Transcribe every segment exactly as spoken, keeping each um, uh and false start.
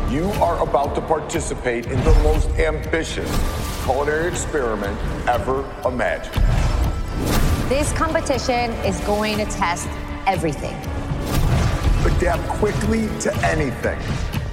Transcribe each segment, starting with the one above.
You are about to participate in the most ambitious culinary experiment ever imagined. This competition is going to test everything. Adapt quickly to anything.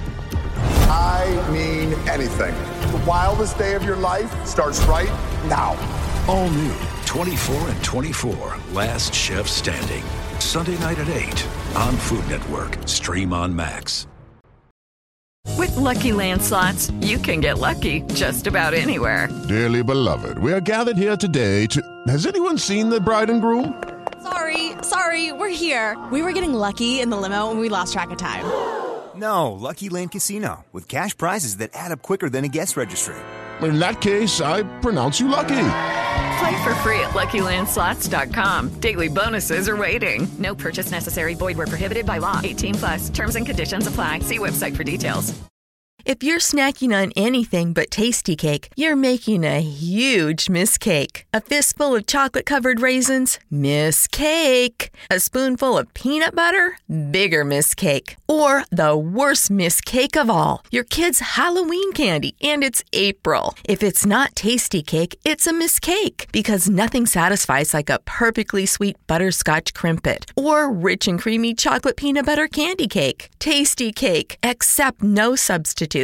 I mean anything. The wildest day of your life starts right now. All new, twenty-four and twenty-four, Last Chef Standing. Sunday night at eight on Food Network. Stream on Max. With Lucky Land Slots, you can get lucky just about anywhere. Dearly beloved, we are gathered here today to... Has anyone seen the bride and groom? Sorry, sorry, we're here. We were getting lucky in the limo and we lost track of time. No, Lucky Land Casino, with cash prizes that add up quicker than a guest registry. In that case, I pronounce you lucky. Play for free at Lucky Land Slots dot com. Daily bonuses are waiting. No purchase necessary. Void where prohibited by law. eighteen plus. Terms and conditions apply. See website for details. If you're snacking on anything but Tasty Cake, you're making a huge mistake. A fistful of chocolate-covered raisins? Mistake. A spoonful of peanut butter? Bigger mistake. Or the worst mistake of all, your kid's Halloween candy, and it's April. If it's not Tasty Cake, it's a mistake, because nothing satisfies like a perfectly sweet butterscotch crimpet or rich and creamy chocolate peanut butter candy cake. Tasty Cake, accept no substitutes.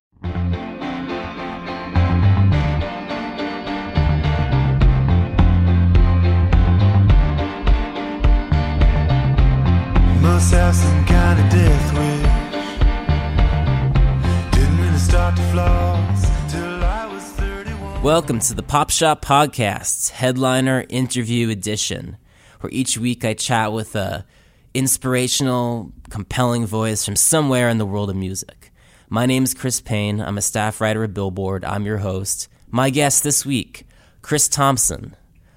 Must have some kind of death wish. Didn't really start to floss till I was thirty-one. Welcome to the Pop Shop Podcast's Headliner Interview Edition, where each week I chat with a inspirational, compelling voice from somewhere in the world of music. My name is Chris Payne. I'm a staff writer at Billboard. I'm your host. My guest this week, Chris Thompson,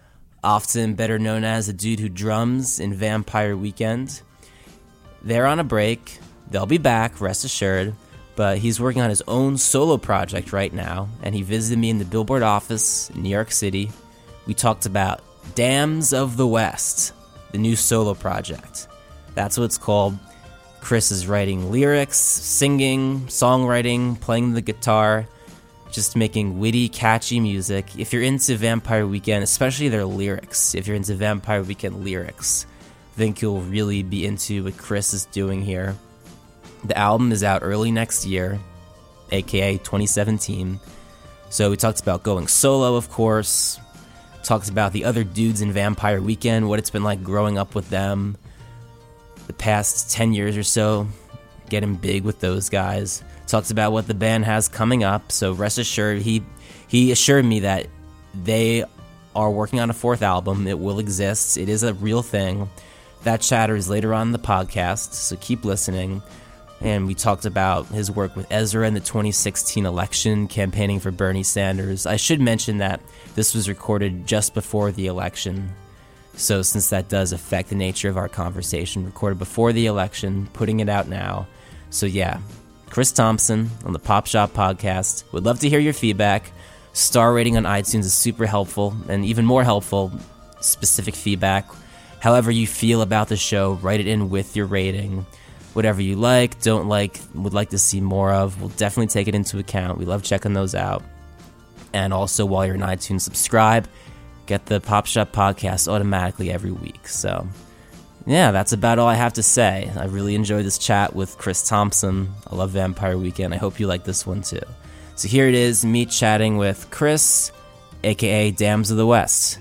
often better known as the dude who drums in Vampire Weekend. They're on a break. They'll be back, rest assured, but he's working on his own solo project right now, and he visited me in the Billboard office in New York City. We talked about Dams of the West, the new solo project. That's what it's called. Chris is writing lyrics, singing, songwriting, playing the guitar, just making witty, catchy music. If you're into Vampire Weekend, especially their lyrics, if you're into Vampire Weekend lyrics, I think you'll really be into what Chris is doing here. The album is out early next year, aka twenty seventeen. So we talked about going solo, of course. Talked about the other dudes in Vampire Weekend, what it's been like growing up with them. The past ten years or so, getting big with those guys. Talks about what the band has coming up, so rest assured, he he assured me that they are working on a fourth album. It will exist. It is a real thing. That chatter is later on in the podcast, so keep listening. And we talked about his work with Ezra in the twenty sixteen election, campaigning for Bernie Sanders. I should mention that this was recorded just before the election. So since that does affect the nature of our conversation, recorded before the election, putting it out now. So yeah, Chris Thompson on the Pop Shop Podcast. Would love to hear your feedback. Star rating on iTunes is super helpful, and even more helpful, specific feedback. However you feel about the show, write it in with your rating. Whatever you like, don't like, would like to see more of, we'll definitely take it into account. We love checking those out. And also, while you're in iTunes, subscribe. Get the Pop Shop Podcast automatically every week. So, yeah, that's about all I have to say. I really enjoyed this chat with Chris Thompson. I love Vampire Weekend. I hope you like this one too. So here it is, me chatting with Chris, aka Dams of the West.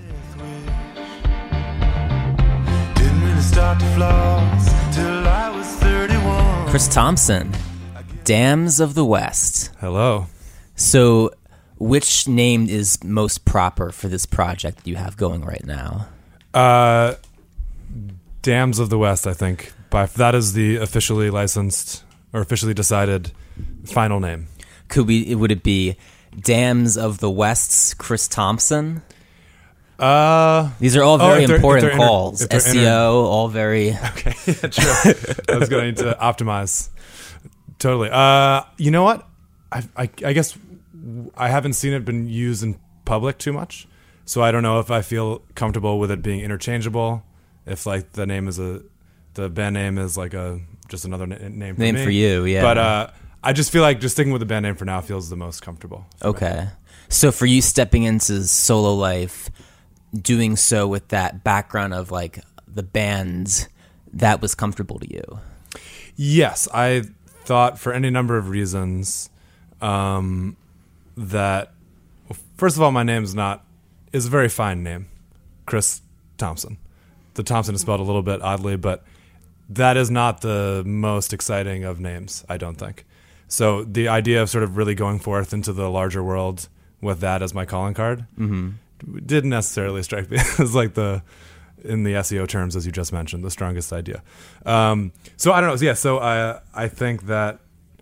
Didn't really start to floss till I was thirty-one. Chris Thompson, Dams of the West. Hello. So, which name is most proper for this project that you have going right now? Uh, Dams of the West, I think. By that is the officially licensed or officially decided final name. Could we? Would it be Dams of the West's Chris Thompson? Uh, These are all very oh, important inter- calls. inter- S E O, inter- all very... Okay, yeah, true. I was going to optimize. Totally. Uh, you know what? I, I, I guess I haven't seen it been used in public too much, so I don't know if I feel comfortable with it being interchangeable. If like the name is a, the band name is like a just another na- name for name me. for you, yeah. But uh, I just feel like just sticking with the band name for now feels the most comfortable. Okay. Me. So for you stepping into solo life, doing so with that background of like the band, that was comfortable to you? Yes, I thought for any number of reasons um, that, well, first of all, my name's not, is a very fine name, Chris Thompson. The Thompson is spelled a little bit oddly, but that is not the most exciting of names, I don't think. So the idea of sort of really going forth into the larger world with that as my calling card mm-hmm. didn't necessarily strike me as like the, in the S E O terms, as you just mentioned, the strongest idea. Um, so I don't know. Yeah, so I I think that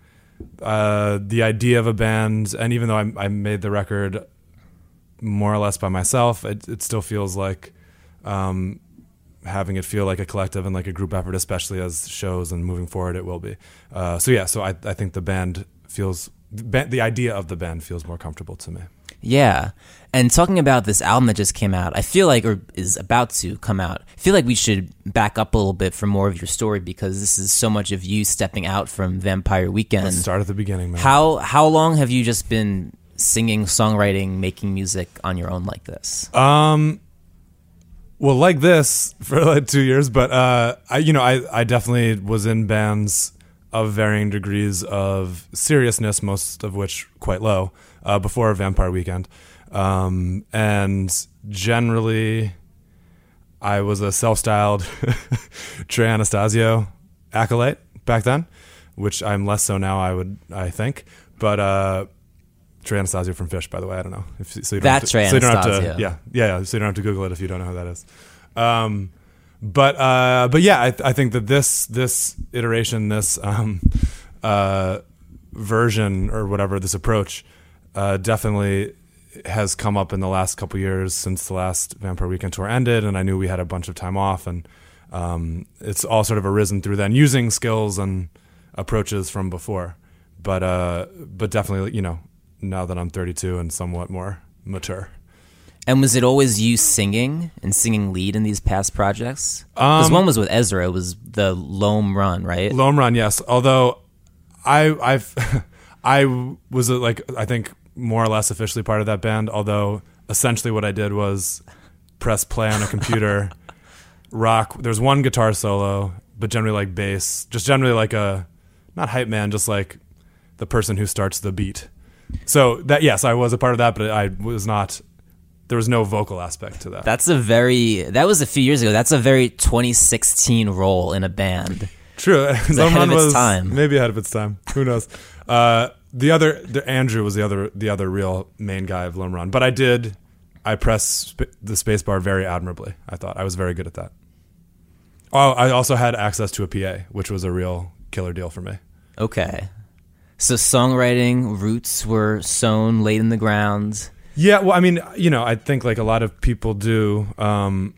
uh, the idea of a band, and even though I, I made the record more or less by myself, it, it still feels like um, having it feel like a collective and like a group effort, especially as shows and moving forward, it will be. Uh, so yeah, so I, I think the band feels, the idea of the band feels more comfortable to me. Yeah. And talking about this album that just came out, I feel like, or is about to come out, I feel like we should back up a little bit for more of your story, because this is so much of you stepping out from Vampire Weekend. Let's start at the beginning, man. How, how long have you just been singing, songwriting, making music on your own like this? Um... Well, like this for like two years, but uh, I, you know, I, I definitely was in bands of varying degrees of seriousness, most of which quite low, uh, before Vampire Weekend, um, and generally, I was a self-styled Trey Anastasio acolyte back then, which I'm less so now. I would, I think, but. Uh, Trey Anastasio from Phish, by the way. I don't know. If, so you don't That's to, Trey so you don't Anastasio. have to, yeah, yeah, yeah. So you don't have to Google it if you don't know who that is. Um, but uh, but yeah, I, I think that this this iteration, this um, uh, version or whatever, this approach, uh, definitely has come up in the last couple years since the last Vampire Weekend tour ended, and I knew we had a bunch of time off, and um, it's all sort of arisen through then, using skills and approaches from before. But uh, but definitely, you know. Now that I'm thirty-two and somewhat more mature. And was it always you singing and singing lead in these past projects? Because Um, one was with Ezra, it was the Loam Run, right? Loam Run, yes. Although I I've I was like I think more or less officially part of that band. Although essentially what I did was press play on a computer, rock. There's one guitar solo, but generally like bass, just generally like a not hype man, just like the person who starts the beat. So that yes, I was a part of that, but I was not. There was no vocal aspect to that. That's a very. That was a few years ago. That's a very twenty sixteen role in a band. True, It's ahead of its was time. Maybe ahead of its time. Who knows? Uh, the other, the, Andrew was the other, the other real main guy of Loam Run. But I did, I pressed sp- the space bar very admirably. I thought I was very good at that. Oh, I also had access to a P A, which was a real killer deal for me. Okay. So songwriting roots were sown, laid in the ground. Yeah, well, I mean, you know, I think like a lot of people do, um,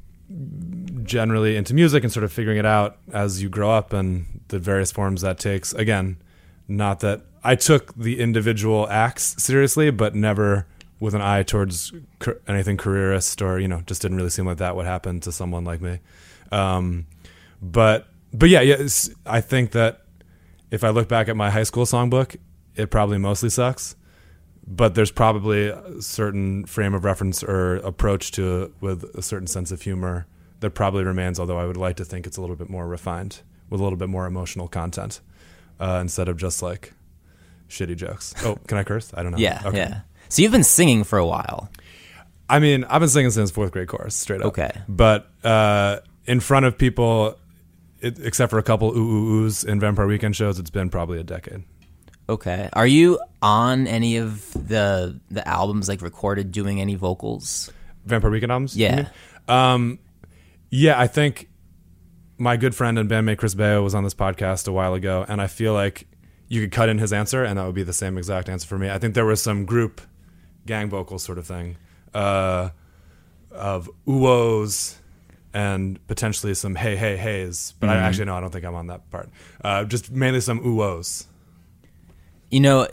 generally into music and sort of figuring it out as you grow up and the various forms that takes. Again, not that I took the individual acts seriously, but never with an eye towards ca- anything careerist, or, you know, just didn't really seem like that would happen to someone like me. Um, but, but yeah, yeah, it's, I think that if I look back at my high school songbook, it probably mostly sucks, but there's probably a certain frame of reference or approach to it with a certain sense of humor that probably remains, although I would like to think it's a little bit more refined with a little bit more emotional content, uh, instead of just like shitty jokes. Oh, can I curse? I don't know. Yeah, Okay. yeah. So you've been singing for a while. I mean, I've been singing since fourth grade chorus, straight up. Okay. But uh, in front of people, it, except for a couple ooh ooh oohs in Vampire Weekend shows, it's been probably a decade. Okay. Are you on any of the the albums, like recorded, doing any vocals? Vampire Weekend albums? Yeah. you mean? Um, yeah, I think my good friend and bandmate Chris Baio was on this podcast a while ago, and I feel like you could cut in his answer, and that would be the same exact answer for me. I think there was some group gang vocals sort of thing, uh, of ooh-ohs and potentially some hey, hey, heys. But Mm-hmm. I actually, no, I don't think I'm on that part. Uh, just mainly some ooh-ohs. You know,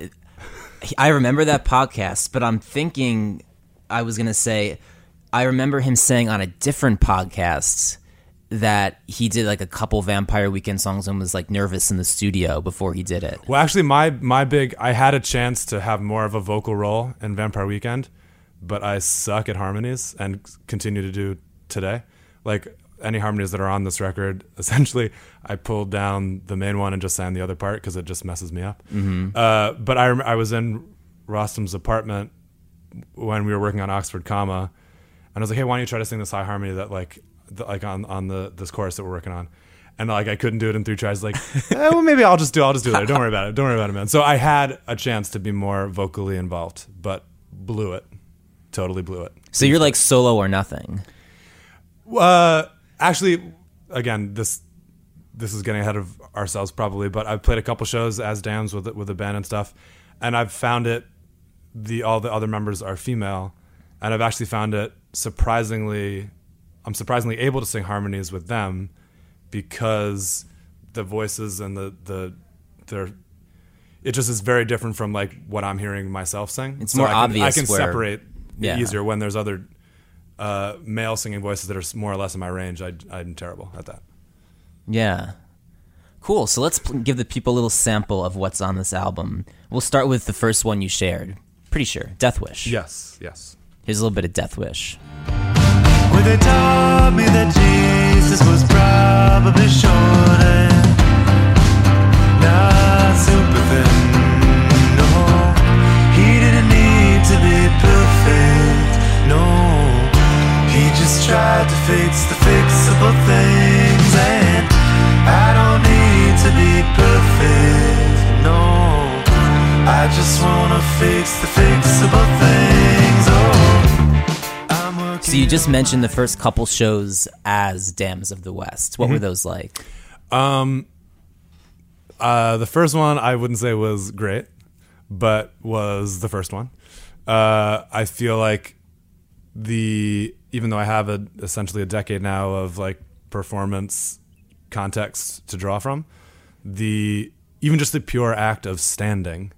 I remember that podcast, but I'm thinking I was going to say, I remember him saying on a different podcast that he did like a couple Vampire Weekend songs and was like nervous in the studio before he did it. Well, actually, my my big I had a chance to have more of a vocal role in Vampire Weekend, but I suck at harmonies and continue to do today. Like any harmonies that are on this record, essentially, I pulled down the main one and just sang the other part because it just messes me up. Mm-hmm. Uh, but I I was in Rostam's apartment when we were working on Oxford Comma, and I was like, hey, why don't you try to sing this high harmony that like. The, like on, on the this chorus that we're working on, and like I couldn't do it in three tries. Like, eh, well, maybe I'll just do I'll just do it later. Don't worry about it. Don't worry about it, man. So I had a chance to be more vocally involved, but blew it. Totally blew it. So you're like solo or nothing. Uh, actually, again, this this is getting ahead of ourselves probably, but I've played a couple shows as Dams with with the band and stuff, and I've found it. The all the other members are female, and I've actually found it surprisingly. I'm surprisingly able to sing harmonies with them because the voices and the the they're it just is very different from like what I'm hearing myself sing. It's so more I can, obvious. I can where, separate yeah. easier when there's other uh, male singing voices that are more or less in my range. I, I'm terrible at that. Yeah. Cool. So let's pl- give the people a little sample of what's on this album. We'll start with the first one you shared. Pretty sure. Death Wish. Yes. Yes. Here's a little bit of Death Wish. Well, they taught me that Jesus was probably short and not super thin. No, he didn't need to be perfect. No, he just tried to fix the fixable things, and I don't need to be perfect. No, I just wanna fix the fixable things. Oh. So you just mentioned the first couple shows as Dams of the West. What mm-hmm. were those like? Um, uh, the first one I wouldn't say was great, but was the first one. Uh, I feel like the even though I have a, essentially a decade now of like performance context to draw from, the even just the pure act of standing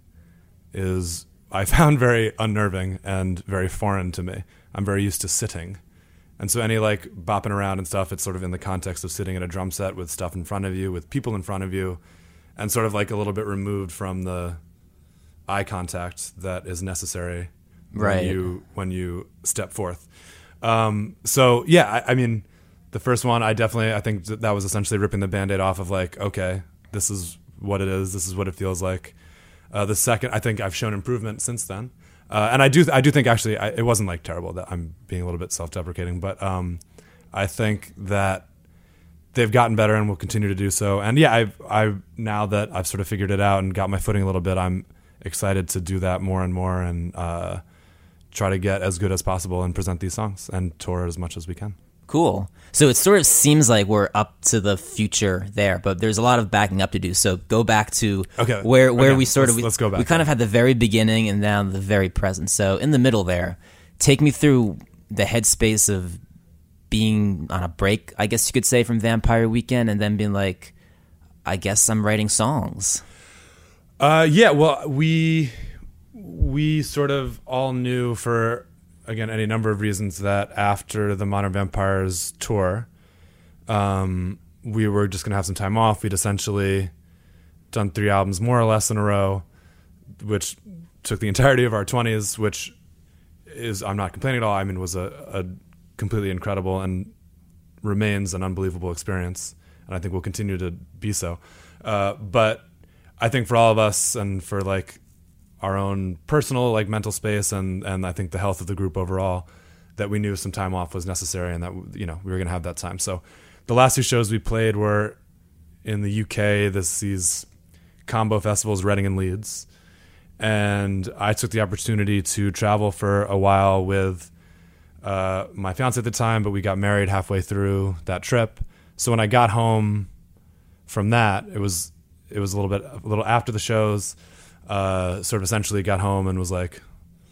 is I found very unnerving and very foreign to me. I'm very used to sitting. And so any like bopping around and stuff, it's sort of in the context of sitting at a drum set with stuff in front of you, with people in front of you, and sort of like a little bit removed from the eye contact that is necessary right. when you when you step forth. Um, so yeah, I, I mean, the first one, I definitely, I think that, that was essentially ripping the Band-Aid off of like, okay, this is what it is, this is what it feels like. Uh, the second, I think I've shown improvement since then. Uh, and I do, I do think actually, I, it wasn't like terrible. That I'm being a little bit self-deprecating, but um, I think that they've gotten better and will continue to do so. And yeah, I, I now that I've sort of figured it out and got my footing a little bit, I'm excited to do that more and more and uh, try to get as good as possible and present these songs and tour as much as we can. Cool. So it sort of seems like we're up to the future there, but there's a lot of backing up to do. So go back to okay. where where okay. we sort let's, of we, let's go back. we kind of had the very beginning and now the very present. So in the middle there, take me through the headspace of being on a break, I guess you could say, from Vampire Weekend, and then being like, I guess I'm writing songs. Uh, yeah. Well, we we sort of all knew for. Again, any number of reasons that after the Modern Vampires tour, um, we were just going to have some time off. We'd essentially done three albums more or less in a row, which took the entirety of our twenties, which is, I'm not complaining at all. I mean, was a, a completely incredible and remains an unbelievable experience. And I think will continue to be so. Uh, but I think for all of us and for like, our own personal like mental space and, and I think the health of the group overall, that we knew some time off was necessary and that, you know, we were going to have that time. So the last two shows we played were in the U K, this, these combo festivals, Reading and Leeds. And I took the opportunity to travel for a while with uh, my fiance at the time, but we got married halfway through that trip. So when I got home from that, it was, it was a little bit, a little after the shows. Uh, sort of essentially got home and was like,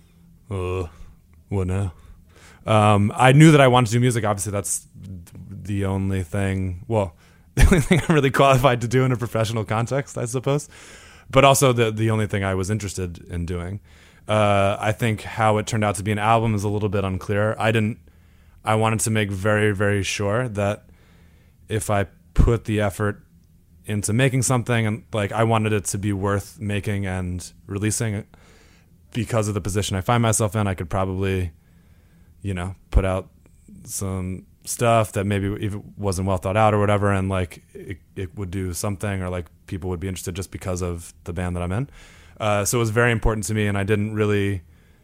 uh, what now? Um, I knew that I wanted to do music. Obviously, that's the only thing, well, the only thing I'm really qualified to do in a professional context, I suppose. But also the the only thing I was interested in doing. Uh, I think how it turned out to be an album is a little bit unclear. I didn't, I wanted to make very, very sure that if I put the effort into making something, and like I wanted it to be worth making and releasing, because of the position I find myself in, I could probably, you know, put out some stuff that maybe even wasn't well thought out or whatever, and like it, it would do something, or like people would be interested just because of the band that I'm in. Uh, so it was very important to me, and I didn't really,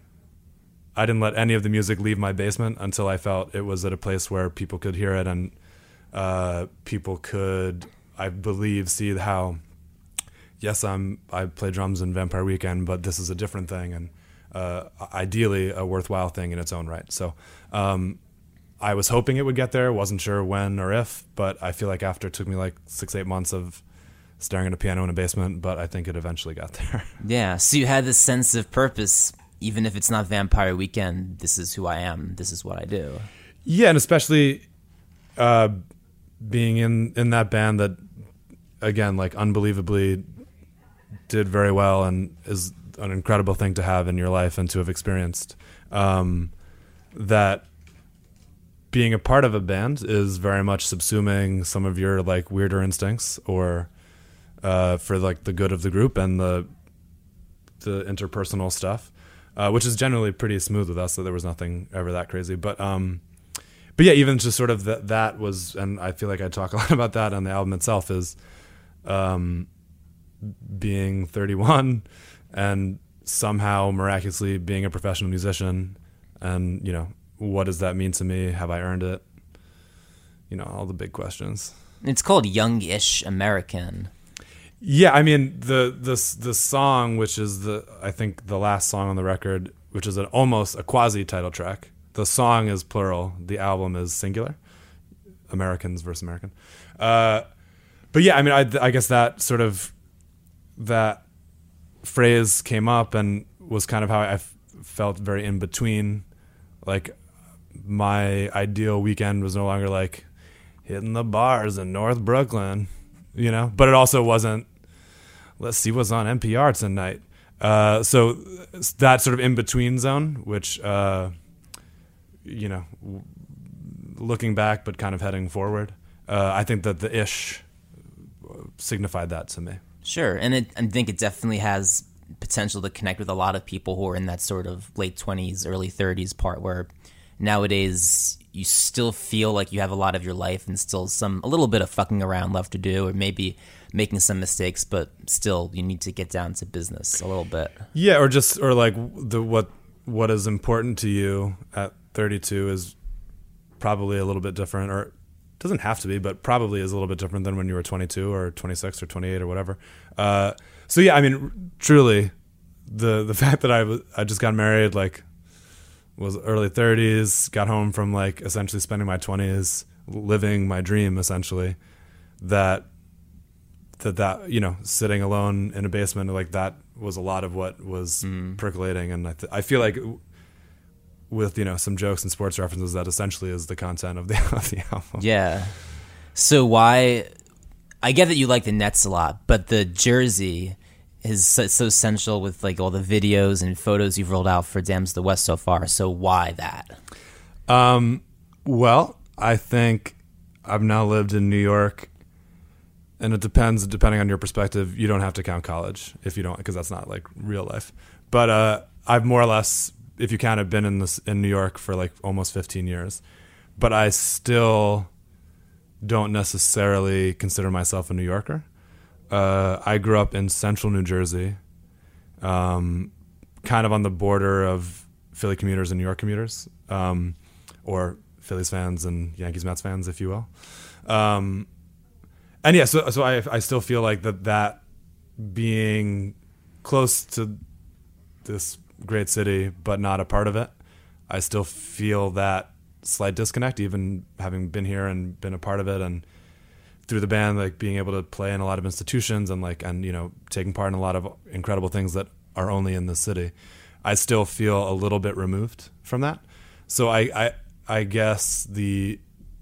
I didn't let any of the music leave my basement until I felt it was at a place where people could hear it, and uh, people could, I believe, see how, yes, I'm I play drums in Vampire Weekend, but this is a different thing, and uh, ideally a worthwhile thing in its own right. So um, I was hoping it would get there. Wasn't sure when or if, but I feel like after it took me like six, eight months of staring at a piano in a basement, but I think it eventually got there. Yeah, so you had this sense of purpose, even if it's not Vampire Weekend. This is who I am. This is what I do. Yeah, and especially uh, being in, in that band that, again, like unbelievably did very well and is an incredible thing to have in your life and to have experienced. Um, that being a part of a band is very much subsuming some of your like weirder instincts, or uh, for like the good of the group and the the interpersonal stuff, uh, which is generally pretty smooth with us. So there was nothing ever that crazy. But um, but yeah, even just sort of that that was, and I feel like I talk a lot about that on the album itself, is um, being thirty-one and somehow miraculously being a professional musician, and you know, what does that mean to me? Have I earned it? You know, all the big questions. It's called Youngish American. Yeah, I mean the the the song, which is the I think the last song on the record, which is an almost a quasi title track. The song is plural. The album is singular. Americans versus American. Uh, but yeah, I mean, I I guess that sort of that phrase came up and was kind of how I f- felt very in between. Like my ideal weekend was no longer like hitting the bars in North Brooklyn, you know, but it also wasn't, let's see what's on N P R tonight. Uh, so that sort of in between zone, which, uh, you know, looking back, but kind of heading forward. Uh, I think that the ish signified that to me. Sure. And it, I think it definitely has potential to connect with a lot of people who are in that sort of late twenties, early thirties part, where nowadays you still feel like you have a lot of your life and still some a little bit of fucking around left to do, or maybe making some mistakes, but still you need to get down to business a little bit. Yeah, or just or like the what what is important to you at thirty-two is probably a little bit different, or doesn't have to be, but probably is a little bit different than when you were twenty-two or twenty-six or twenty-eight or whatever. Uh, so yeah, I mean, truly, the the fact that I was I just got married, like, was early thirties, got home from like essentially spending my twenties living my dream, essentially, that that that you know, sitting alone in a basement, like that was a lot of what was mm. percolating, and I th- I feel like with, you know, some jokes and sports references, that essentially is the content of the, of the album. Yeah. So why, I get that you like the Nets a lot, but the jersey is so, so essential with like all the videos and photos you've rolled out for Dams of the West so far. So why that? Um, well, I think I've now lived in New York, and it depends, depending on your perspective, you don't have to count college if you don't, because that's not like real life. But uh, I've more or less, if you count it, been in this in New York for like almost fifteen years, but I still don't necessarily consider myself a New Yorker. Uh, I grew up in central New Jersey, um, kind of on the border of Philly commuters and New York commuters, um, or Phillies fans and Yankees Mets fans, if you will. Um, and yeah, so so I I still feel like that that being close to this great city, but not a part of it, I still feel that slight disconnect, even having been here and been a part of it, and through the band, like being able to play in a lot of institutions and like, and, you know, taking part in a lot of incredible things that are only in the city. I still feel a little bit removed from that. So I, I, I guess the,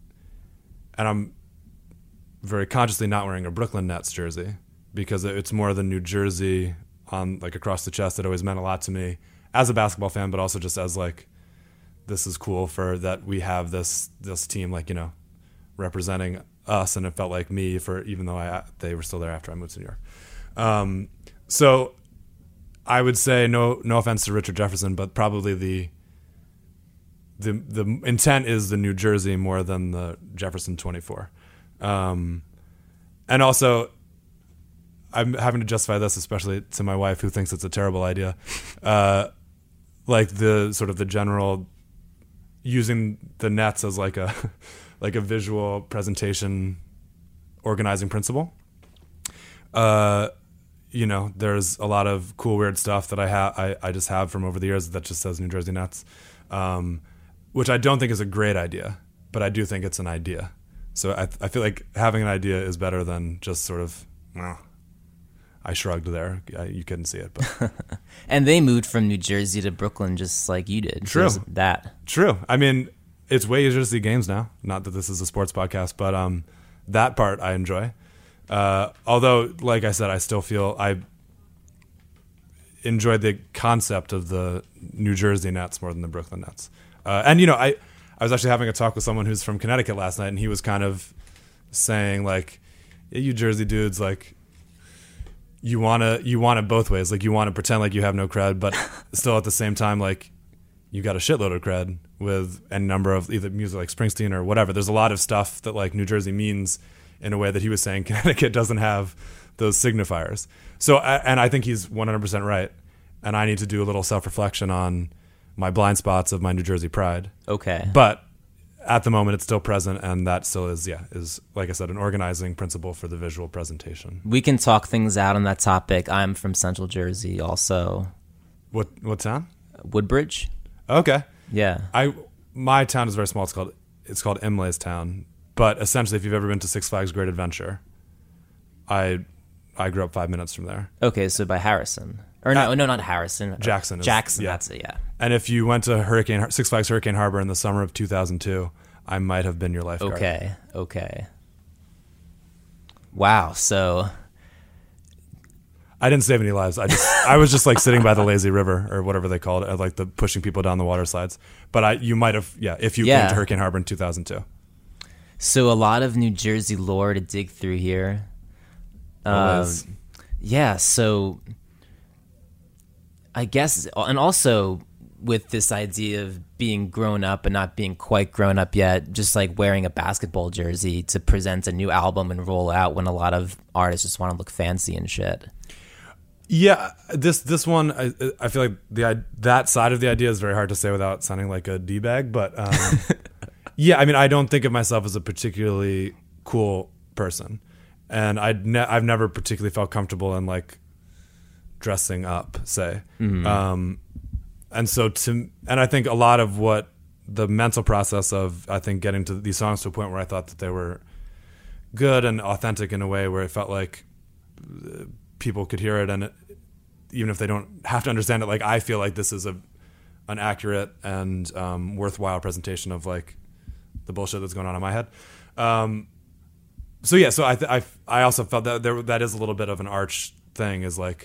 and I'm very consciously not wearing a Brooklyn Nets jersey because it's more the New Jersey on like across the chest that always meant a lot to me as a basketball fan, but also just as like, this is cool for that we have this this team, like, you know, representing us, and it felt like me for even though I they were still there after I moved to New York. Um, so I would say no no offense to Richard Jefferson, but probably the the the intent is the New Jersey more than the Jefferson twenty-four. Um, and also, I'm having to justify this, especially to my wife, who thinks it's a terrible idea. Uh, like the sort of the general using the nets as like a like a visual presentation organizing principle. Uh, you know, there's a lot of cool, weird stuff that I have, I, I just have from over the years that just says New Jersey Nets, um, which I don't think is a great idea, but I do think it's an idea. So I, I feel like having an idea is better than just sort of, well, I shrugged there. I, you couldn't see it, but and they moved from New Jersey to Brooklyn just like you did. True. So that True. I mean, it's way easier to see games now. Not that this is a sports podcast, but um, that part I enjoy. Uh, although, like I said, I still feel I enjoyed the concept of the New Jersey Nets more than the Brooklyn Nets. Uh, and, you know, I, I was actually having a talk with someone who's from Connecticut last night, and he was kind of saying, like, yeah, you Jersey dudes, like, you want to you want it both ways. Like, you want to pretend like you have no cred, but still at the same time, like, you got a shitload of cred with any number of either music like Springsteen or whatever. There's a lot of stuff that, like, New Jersey means in a way that he was saying Connecticut doesn't have those signifiers. So, and I think he's one hundred percent right. And I need to do a little self-reflection on my blind spots of my New Jersey pride. Okay. But at the moment, it's still present, and that still is, yeah, is, like I said, an organizing principle for the visual presentation. We can talk things out on that topic. I'm from Central Jersey also. What what town? Woodbridge. Okay. Yeah. I my town is very small. It's called it's called Imlay's Town. But essentially, if you've ever been to Six Flags Great Adventure, I I grew up five minutes from there. Okay, so by Harrison. Or no, uh, no, not Harrison. Jackson. Is, Jackson, yeah. that's it, yeah. And if you went to Hurricane Six Flags Hurricane Harbor in the summer of two thousand two, I might have been your lifeguard. Okay, okay. Wow, so... I didn't save any lives. I just I was just like sitting by the lazy river or whatever they called it, like the pushing people down the water slides. But I you might have, yeah, if you yeah. came to Hurricane Harbor in two thousand two. So a lot of New Jersey lore to dig through here. Um, yeah, so I guess, and also with this idea of being grown up and not being quite grown up yet, just like wearing a basketball jersey to present a new album and roll out when a lot of artists just want to look fancy and shit. Yeah, this this one, I, I feel like the that side of the idea is very hard to say without sounding like a D-bag, but um, yeah, I mean, I don't think of myself as a particularly cool person, and I'd ne- I've never particularly felt comfortable in like dressing up, say, mm-hmm. um, and so to and I think a lot of what the mental process of I think getting to these songs to a point where I thought that they were good and authentic in a way where it felt like people could hear it, and it, even if they don't have to understand it, like I feel like this is a an accurate and um, worthwhile presentation of like the bullshit that's going on in my head. Um, so yeah, so I, th- I I also felt that there that is a little bit of an arch thing. Is like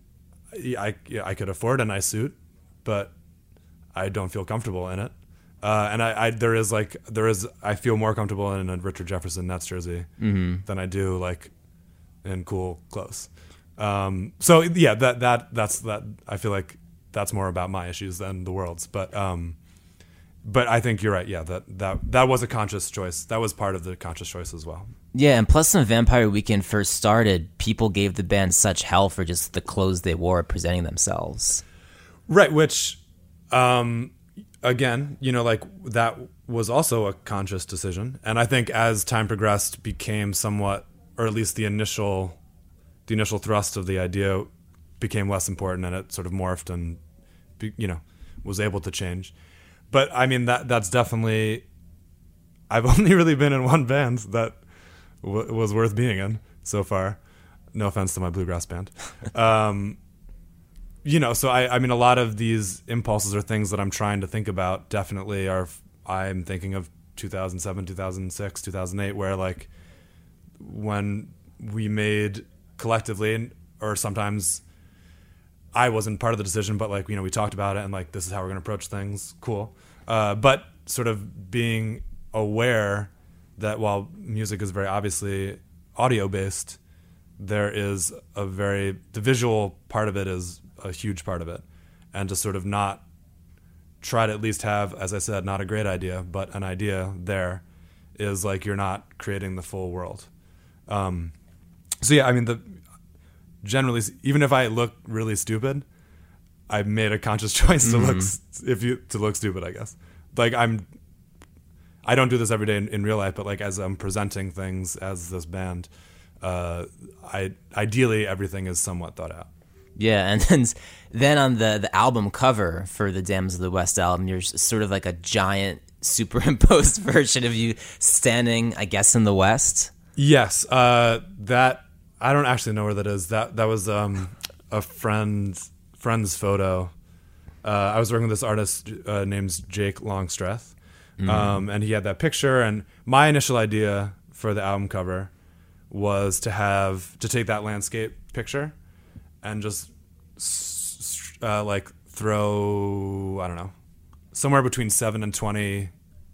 I yeah, I could afford a nice suit, but I don't feel comfortable in it. Uh, and I, I there is like there is I feel more comfortable in a Richard Jefferson Nets jersey mm-hmm. than I do like in cool clothes. Um, so yeah, that, that, that's that, I feel like that's more about my issues than the world's, but, um, but I think you're right. Yeah. That, that, that was a conscious choice. That was part of the conscious choice as well. Yeah. And plus when Vampire Weekend first started, people gave the band such hell for just the clothes they wore presenting themselves. Right. Which, um, again, you know, like that was also a conscious decision. And I think as time progressed became somewhat, or at least the initial the initial thrust of the idea became less important, and it sort of morphed and, you know, was able to change. But I mean, that that's definitely, I've only really been in one band that w- was worth being in so far. No offense to my bluegrass band. Um, you know, so I, I mean, a lot of these impulses or things that I'm trying to think about definitely are, I'm thinking of two thousand seven, two thousand six, two thousand eight, where like when we made collectively, or sometimes I wasn't part of the decision, but like, you know, we talked about it and like, this is how we're going to approach things. Cool. Uh, but sort of being aware that while music is very obviously audio based, there is a very the visual part of it is a huge part of it, and to sort of not try to at least have, as I said, not a great idea, but an idea there is like you're not creating the full world. Um, so yeah, I mean, the generally, even if I look really stupid, I've made a conscious choice to look if you to look stupid, I guess. Like I'm, I don't do this every day in, in real life, but like as I'm presenting things as this band, uh, I ideally everything is somewhat thought out. Yeah, and then then on the, the album cover for the Dams of the West album, you're sort of like a giant superimposed version of you standing, I guess, in the West. Yes, uh, that I don't actually know where that is. That that was um, a friend friend's photo. Uh, I was working with this artist uh, named Jake Longstreth, mm-hmm. um, and he had that picture. And my initial idea for the album cover was to have to take that landscape picture and just uh, like throw, I don't know, somewhere between seven and twenty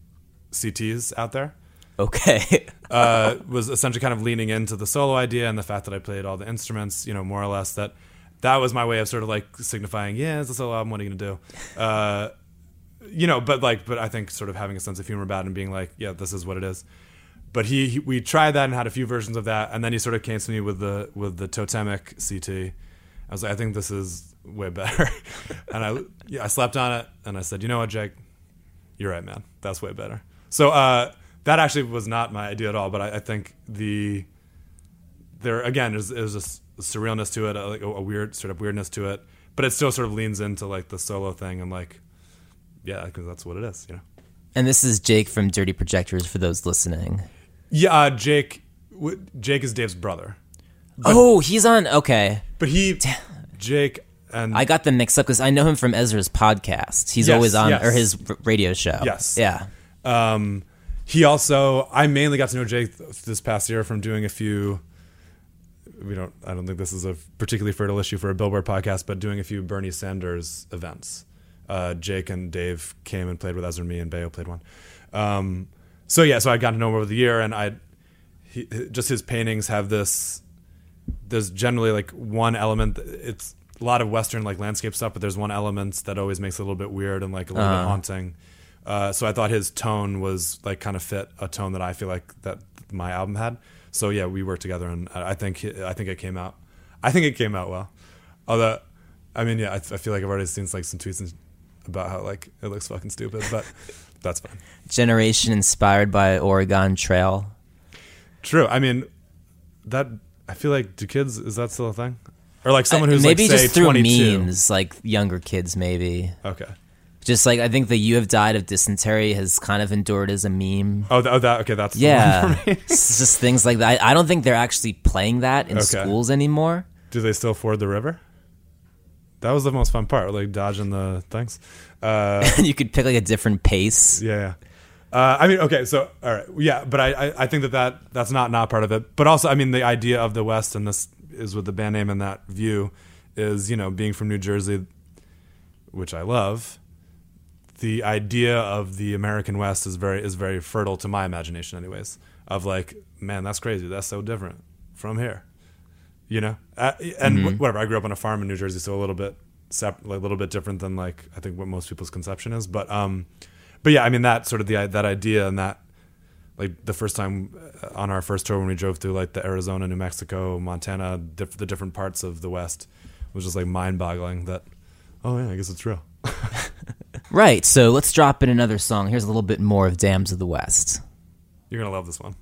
C Ts out there. Okay. uh, was essentially kind of leaning into the solo idea and the fact that I played all the instruments, you know, more or less. That that was my way of sort of like signifying, yeah, it's a solo album. What are you gonna do? Uh, you know, but like, but I think sort of having a sense of humor about it and being like, yeah, this is what it is. But he, he we tried that and had a few versions of that, and then he sort of came to me with the with the Totemic C T. I was like, I think this is way better. And I yeah, I slept on it and I said, you know what, Jake, you're right, man. That's way better. So uh, that actually was not my idea at all. But I, I think the there again there's there's a surrealness to it, a, like a, a weird sort of weirdness to it. But it still sort of leans into like the solo thing and like yeah, because that's what it is, you know. And this is Jake from Dirty Projectors for those listening. Yeah, uh, Jake. Jake is Dave's brother. But, oh, he's on. Okay, but he, Jake, and I got them mixed up because I know him from Ezra's podcast. He's yes, always on, yes. or his radio show. Yes, yeah. Um, he also, I mainly got to know Jake this past year from doing a few. We don't. I don't think this is a particularly fertile issue for a Billboard podcast, but doing a few Bernie Sanders events. Uh, Jake and Dave came and played with Ezra and me, and Bayo played one. Um, so yeah, so I got to know him over the year, and I, he, just his paintings have this. There's generally like one element. It's a lot of Western like landscape stuff, but there's one element that always makes it a little bit weird and like a little uh. bit haunting. Uh, so I thought his tone was like kind of fit a tone that I feel like that my album had. So yeah, we worked together, and I think I think it came out. I think it came out well. Although, I mean, yeah, I, I feel like I've already seen like some tweets and, about how like it looks fucking stupid, but that's fine. Generation inspired by Oregon Trail. True. I mean, that I feel like do kids is that still a thing, or like someone who's maybe like, just say, through twenty-two? Memes, like younger kids maybe. Okay. Just like I think the "You have died of dysentery" has kind of endured as a meme. Oh, th- oh that okay. That's yeah. The one for me. It's just things like that. I, I don't think they're actually playing that in okay. schools anymore. Do they still ford the river? That was the most fun part, like dodging the things. Uh, and you could pick like a different pace. Yeah. yeah. Uh, I mean, okay, so all right, yeah, but I, I, I think that, that that's not not part of it. But also, I mean, the idea of the West, and this is with the band name and that view, is you know being from New Jersey, which I love. The idea of the American West is very is very fertile to my imagination, anyways. Of like, man, that's crazy. That's so different from here, you know. Uh, and mm-hmm. whatever. I grew up on a farm in New Jersey, so a little bit sep- like a little bit different than like I think what most people's conception is. But um, but yeah, I mean that sort of the that idea and that like the first time on our first tour when we drove through like the Arizona, New Mexico, Montana, diff- the different parts of the West was just like mind-boggling. That oh yeah, I guess it's real. Right, so let's drop in another song. Here's a little bit more of Dams of the West. You're going to love this one.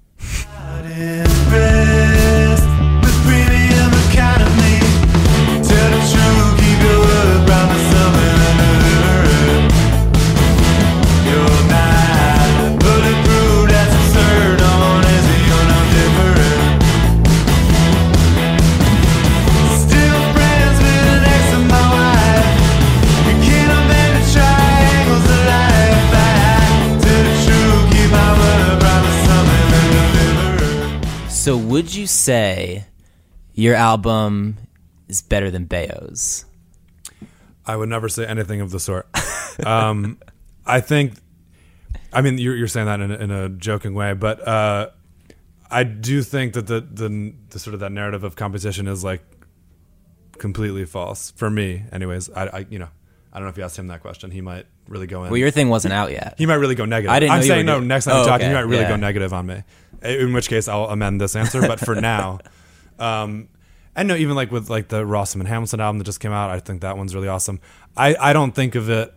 So would you say your album is better than Bayo's? I would never say anything of the sort. um, I think I mean, you're, you're saying that in a, in a joking way, but uh, I do think that the, the the sort of that narrative of competition is like completely false for me. Anyways, I, I you know I don't know if you asked him that question. He might really go in. Well, your thing wasn't out yet. He might really go negative. I didn't. Know I'm you saying were no. doing- Next time oh, we talk, okay. he might really yeah. go negative on me. In which case, I'll amend this answer. But for now, um, and no, even like with like the Rossum and Hamilton album that just came out, I think that one's really awesome. I, I don't think of it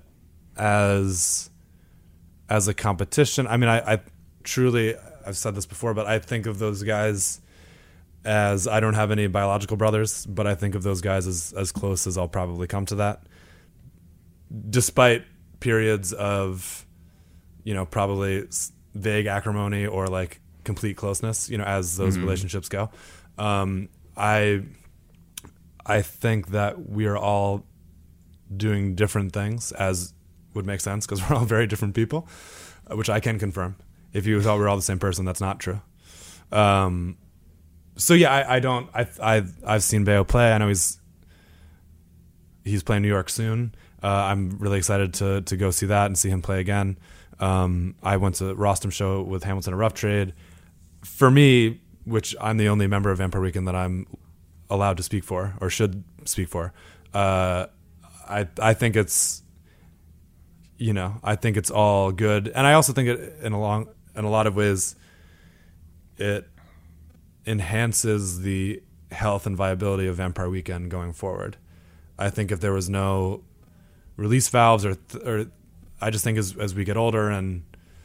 as as a competition. I mean, I, I truly, I've said this before, but I think of those guys as, I don't have any biological brothers, but I think of those guys as as close as I'll probably come to that, despite periods of, you know, probably vague acrimony or like complete closeness, you know, as those Mm-hmm. relationships go. Um, I I think that we are all doing different things, as would make sense, because we're all very different people, which I can confirm. If you thought we were all the same person, that's not true. Um, so yeah, I, I don't. I I I've seen Bayo play. I know he's he's playing New York soon. Uh, I'm really excited to to go see that and see him play again. Um, I went to Rostam show with Hamilton and Rough Trade. For me, which I'm the only member of Vampire Weekend that I'm allowed to speak for or should speak for, uh, I I think it's, you know, I think it's all good, and I also think it in a long in a lot of ways it enhances the health and viability of Vampire Weekend going forward. I think if there was no release valves or or I just think as as we get older and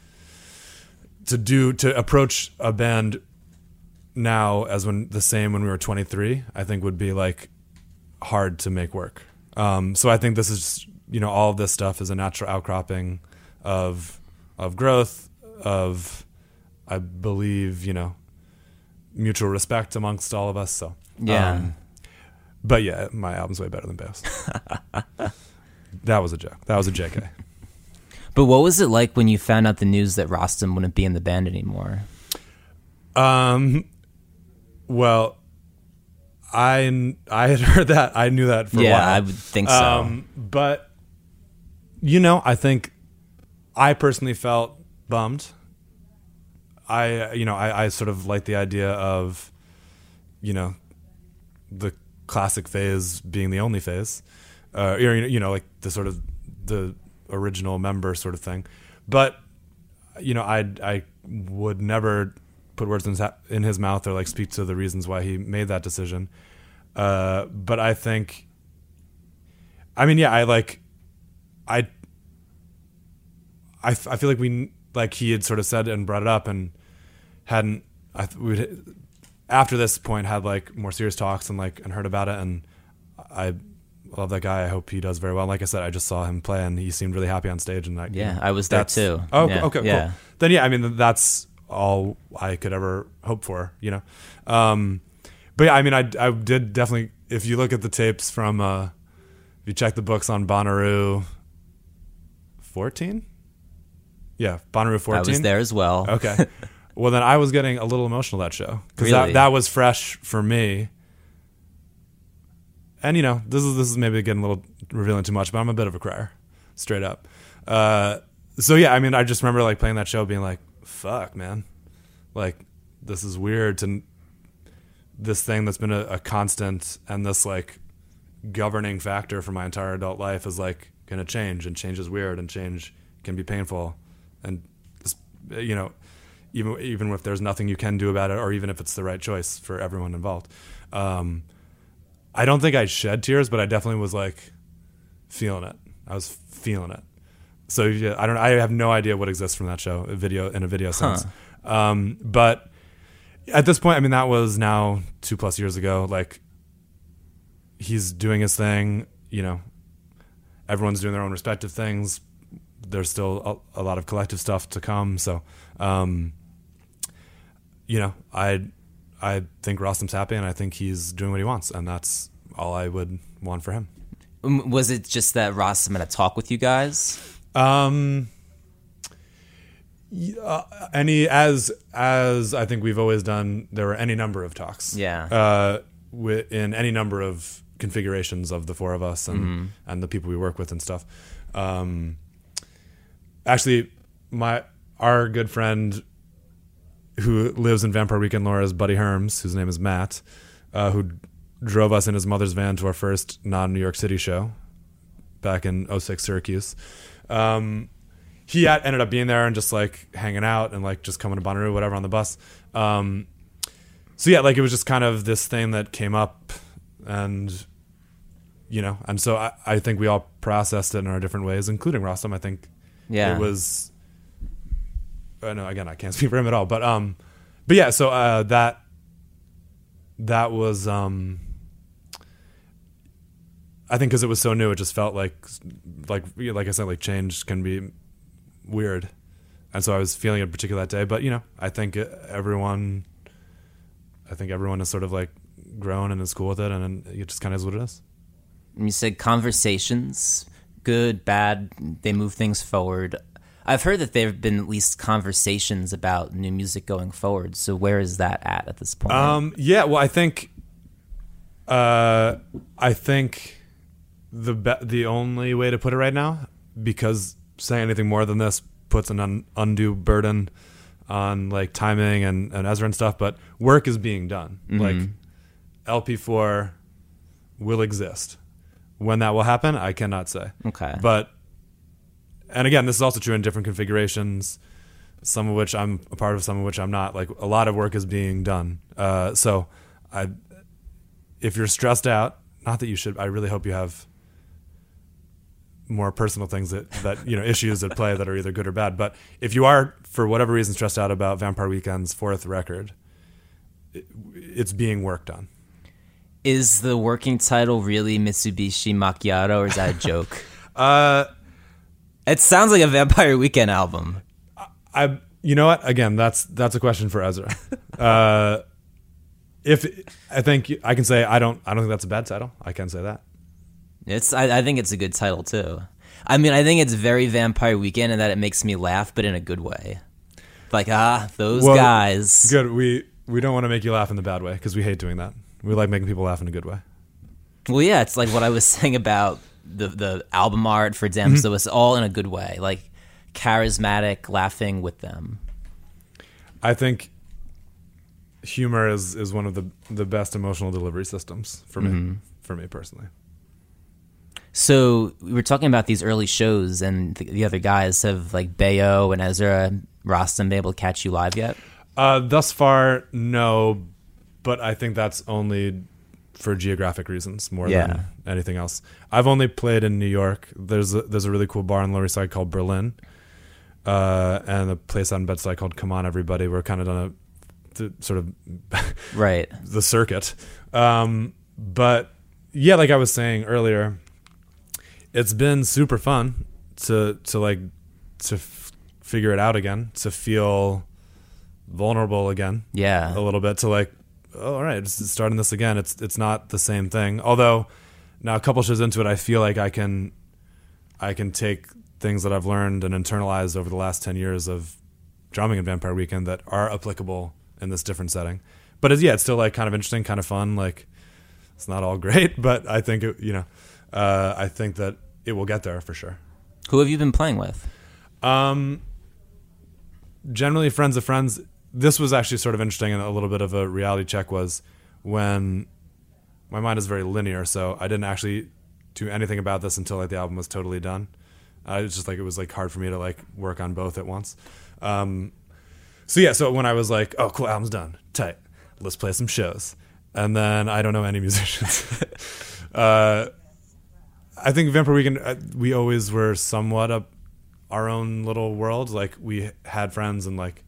to do to approach a band now as when the same when we were twenty-three, I think would be like hard to make work. Um, so I think this is, you know, all of this stuff is a natural outcropping of of growth, of, I believe, you know, mutual respect amongst all of us. So Yeah. um, but yeah, my album's way better than Bayo's. That was a joke. That was a J K. But what was it like when you found out the news that Rostam wouldn't be in the band anymore? Um, well, I I had heard that. I knew that for a Yeah, while. I would think so. Um, but you know, I think I personally felt bummed. I you know I, I sort of like the idea of, you know, the classic phase being the only phase, uh, or, you know, like the sort of the original member sort of thing. But you know, I I would never put words in his, in his mouth or like speak to the reasons why he made that decision. Uh, but I think, I mean, yeah, I like, I, I, I feel like we, like he had sort of said and brought it up and hadn't, I we'd, after this point had like more serious talks and like, and heard about it. And I love that guy. I hope he does very well. Like I said, I just saw him play and he seemed really happy on stage. And like, Yeah, you know, I was there that's- too. Oh, Yeah, okay, yeah. cool. Then yeah, I mean, that's all I could ever hope for, you know? Um, but yeah, I mean, I, I did definitely, if you look at the tapes from, uh, if you check the books on Bonnaroo fourteen? Yeah, Bonnaroo fourteen. I was there as well. Okay. Well, then I was getting a little emotional that show. Because Really? that, that was fresh for me. And, you know, this is this is maybe getting a little revealing too much, but I'm a bit of a crier, straight up. Uh, so, yeah, I mean, I just remember, like, playing that show being like, fuck, man. Like, this is weird to this thing that's been a, a constant and this, like, governing factor for my entire adult life is, like, going to change, and change is weird, and change can be painful. And, this, you know, even even if there's nothing you can do about it, or even if it's the right choice for everyone involved. Um, I don't think I shed tears, but I definitely was, like, feeling it. I was feeling it. So yeah, I don't. I have no idea what exists from that show, a video in a video sense. Huh. Um, but at this point, I mean, that was now two plus years ago. Like, he's doing his thing. You know, everyone's doing their own respective things. There's still a, a lot of collective stuff to come. So, um, you know, I I think Rostam's happy, and I think he's doing what he wants, and that's all I would want for him. Um, Was it just that Rostam had a talk with you guys? Um, uh, any as as I think we've always done. There were any number of talks. Yeah. Uh, wi- in any number of configurations of the four of us and Mhm. and the people we work with and stuff. Um, actually, my our good friend who lives in Vampire Weekend Lore is Buddy Herms, whose name is Matt, uh, who drove us in his mother's van to our first non-New York City show back in oh six Syracuse. Um, he had, ended up being there and just like hanging out and like just coming to Bonnaroo, whatever, on the bus. Um, so yeah, like it was just kind of this thing that came up, and you know, and so I, I think we all processed it in our different ways, including Rostam. I think yeah. it was, I know, again, I can't speak for him at all, but, um, but yeah, so, uh, that, that was, um, I think cause it was so new, it just felt like, like, like I said, like change can be weird. And so I was feeling it particularly that day, but you know, I think everyone, I think everyone is sort of like grown and is cool with it, and it just kind of is what it is. You said conversations, good, bad, they move things forward. I've heard that there have been at least conversations about new music going forward. So where is that at at this point? Um, yeah, well, I think, uh, I think the be- the only way to put it right now, because saying anything more than this puts an un- undue burden on like timing and, and Ezra and stuff, but work is being done. Mm-hmm. Like L P four will exist. When that will happen, I cannot say. Okay. But, and again, this is also true in different configurations, some of which I'm a part of, some of which I'm not. Like, a lot of work is being done. Uh, so, I, if you're stressed out, not that you should, I really hope you have more personal things that, that you know, issues at play that are either good or bad. But if you are, for whatever reason, stressed out about Vampire Weekend's fourth record, it, it's being worked on. Is the working title really Mitsubishi Macchiato, or is that a joke? uh, it sounds like a Vampire Weekend album. I, you know what? Again, that's that's a question for Ezra. uh, if I think I can say I don't, I don't think that's a bad title. I can say that. It's. I, I think it's a good title too. I mean, I think it's very Vampire Weekend, and that it makes me laugh, but in a good way. Like ah, those well, guys. Good. We we don't want to make you laugh in the bad way because we hate doing that. We like making people laugh in a good way. Well, yeah, it's like what I was saying about the the album art for Damso. Mm-hmm. It's all in a good way, like charismatic, laughing with them. I think humor is, is one of the, the best emotional delivery systems for me, mm-hmm. for me personally. So we were talking about these early shows, and the, the other guys have like Bayo and Ezra, Rostam been able to catch you live yet? Uh, thus far, no. But I think that's only for geographic reasons more yeah. than anything else. I've only played in New York. There's a, there's a really cool bar on the Lower East Side called Berlin, uh, and a place on Bed-Stuy called Come On Everybody. We're kind of done a th- sort of right the circuit. Um, but yeah, like I was saying earlier, it's been super fun to to like to f- figure it out again, to feel vulnerable again. Yeah, a little bit to like. Oh, all right, it's starting this again. It's it's not the same thing. Although now a couple shows into it, I feel like I can I can take things that I've learned and internalized over the last ten years of drumming in Vampire Weekend that are applicable in this different setting. But it's, yeah, it's still like kind of interesting, kind of fun. Like it's not all great, but I think it, you know, uh, I think that it will get there for sure. Who have you been playing with? Um, generally friends of friends. This was actually sort of interesting, and a little bit of a reality check was when my mind is very linear, so I didn't actually do anything about this until like the album was totally done. Uh, it was just like it was like hard for me to like work on both at once. Um, so yeah, so when I was like, oh, cool, album's done, tight, let's play some shows, and then I don't know any musicians. uh, I think Vampire Weekend, uh, we always were somewhat a, our own little world. Like we had friends and like.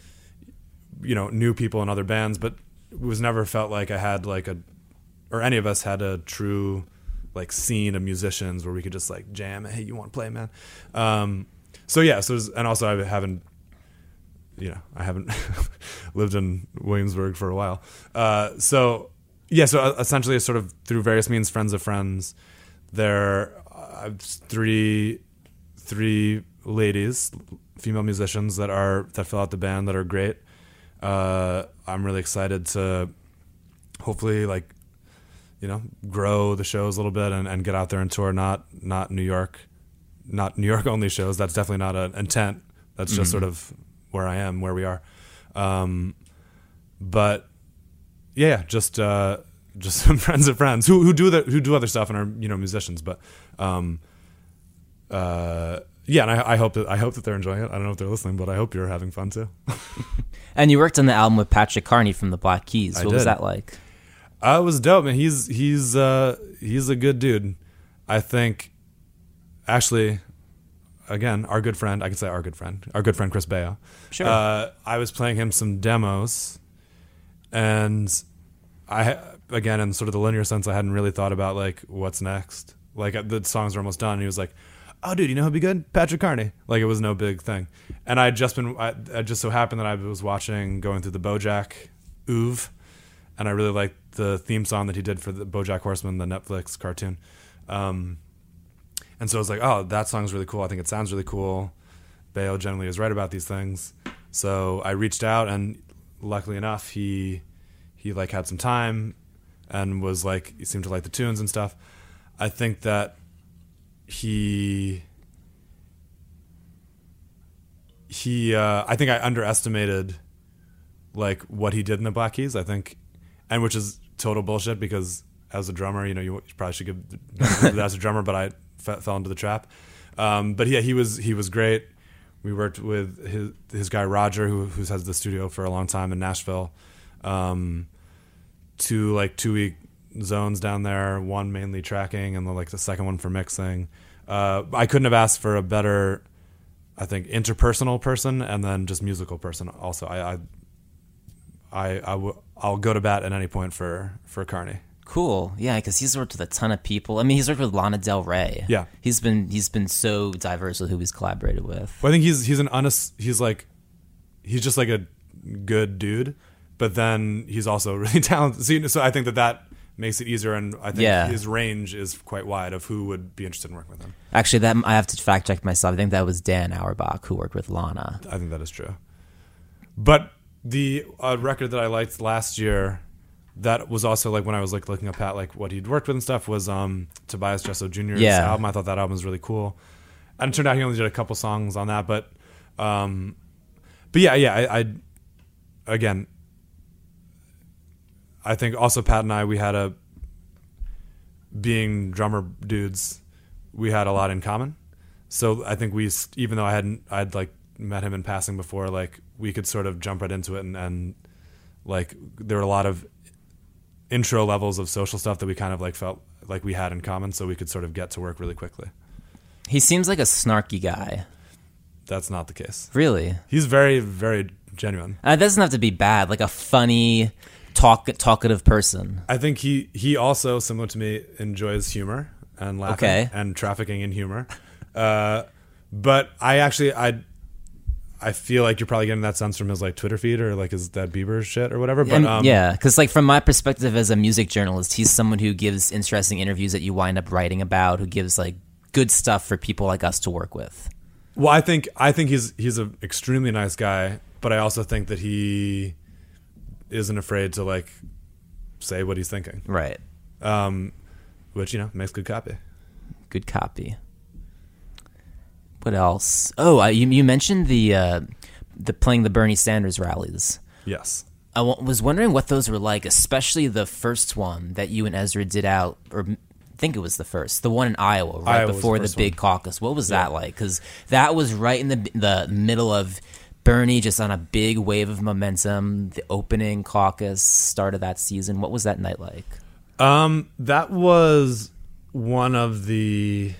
You know, knew people in other bands, but it was never felt like I had like a, or any of us had a true like scene of musicians where we could just like jam. Hey, you want to play, man? Um, so yeah, so and also I haven't, you know, I haven't lived in Williamsburg for a while. Uh, so yeah, so essentially, sort of through various means, friends of friends. There, uh, three, three ladies, female musicians that are that fill out the band that are great. Uh, I'm really excited to hopefully like, you know, grow the shows a little bit and, and get out there and tour. Not not New York, not New York only shows. That's definitely not an intent. That's just Mhm. sort of where I am, where we are. Um, but yeah, just uh, just some friends of friends who who do the, who do other stuff and are, you know, musicians. But um, uh, yeah, and I, I hope that I hope that they're enjoying it. I don't know if they're listening, but I hope you're having fun too. And you worked on the album with Patrick Carney from the Black Keys. I What was did. that like? Uh, it was dope, man. He's he's uh, he's a good dude. I think, actually, again, our good friend. I can say our good friend, our good friend Chris Baio. Sure. Uh, I was playing him some demos, and I again, in sort of the linear sense, I hadn't really thought about like what's next. Like the songs were almost done, and he was like, "Oh, dude, you know who'd be good? Patrick Carney." Like it was no big thing. And I had just been, I, it just so happened that I was watching, going through the BoJack Oeuvre, and I really liked the theme song that he did for the BoJack Horseman, the Netflix cartoon. Um, and so I was like, oh, that song's really cool. I think it sounds really cool. Baio generally is right about these things. So I reached out, and luckily enough, he he like had some time and was like, he seemed to like the tunes and stuff. I think that he he uh, I think I underestimated like what he did in the Black Keys. I think, and which is total bullshit, because as a drummer, you know, you probably should give that as a drummer, but I f- fell into the trap. Um, but yeah, he was he was great. We worked with his his guy Roger, who who's has the studio for a long time in Nashville. Um, two like two week zones down there, one mainly tracking, and then like the second one for mixing. Uh, I couldn't have asked for a better, I think, interpersonal person, and then just musical person. Also, I I I, I w- I'll go to bat at any point for for Carney. Cool, yeah, because he's worked with a ton of people. I mean, he's worked with Lana Del Rey. Yeah, he's been he's been so diverse with who he's collaborated with. Well, I think he's he's an honest. He's like, he's just like a good dude, but then he's also really talented. So, so I think that that makes it easier, and I think Yeah. his range is quite wide of who would be interested in working with him. Actually, that I have to fact check myself. I think that was Dan Auerbach who worked with Lana. I think that is true. But the uh, record that I liked last year, that was also like when I was like looking up at like what he'd worked with and stuff, was um, Tobias Jesso Junior's Yeah. album. I thought that album was really cool, and it turned out he only did a couple songs on that. But, um, but yeah, yeah, I, I again, I think also Pat and I, we had a being drummer dudes, we had a lot in common. So I think we, even though I hadn't, I'd like met him in passing before, like we could sort of jump right into it, and, and like there were a lot of intro levels of social stuff that we kind of like felt like we had in common, so we could sort of get to work really quickly. He seems like a snarky guy. That's not the case. Really? He's very, very genuine. Uh, it doesn't have to be bad. Like a funny, talk talkative person. I think he, he also, similar to me, enjoys humor and laughing Okay. and trafficking in humor. Uh, but I actually, I I feel like you're probably getting that sense from his like Twitter feed or like his that Bieber shit or whatever. But And- um, yeah, because like from my perspective as a music journalist, he's someone who gives interesting interviews that you wind up writing about, who gives like good stuff for people like us to work with. Well, I think I think he's he's an extremely nice guy, but I also think that he isn't afraid to like say what he's thinking. Right. Um, which, you know, makes good copy. Good copy. What else? Oh, uh, you you mentioned the uh, the playing the Bernie Sanders rallies. Yes. I w- was wondering what those were like, especially the first one that you and Ezra did out, or m- I think it was the first, the one in Iowa, right Iowa was before the the, first big one. caucus. What was Yeah. that like? Because that was right in the the middle of Bernie, just on a big wave of momentum. The opening caucus, start of that season. What was that night like? Um, that was one of the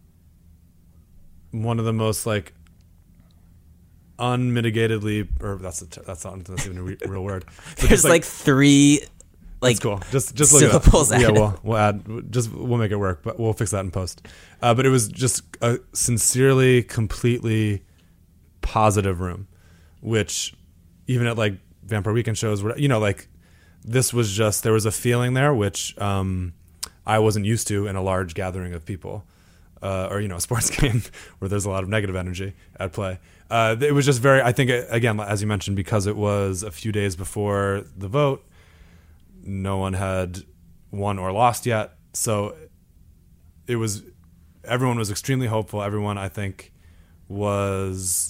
one of the most like unmitigatedly, or that's a, that's not that's even a re- real word. But There's just, like, three like that's cool. Just just look it up. syllables Yeah, added. we'll we'll add just we'll make it work, but we'll fix that in post. Uh, but it was just a sincerely, completely positive room, which even at like Vampire Weekend shows, you know, like this was just, there was a feeling there which um, I wasn't used to in a large gathering of people, uh, or you know, a sports game where there's a lot of negative energy at play. Uh, it was just very, I think, again, as you mentioned, because it was a few days before the vote, no one had won or lost yet, so it was, everyone was extremely hopeful. Everyone, I think, was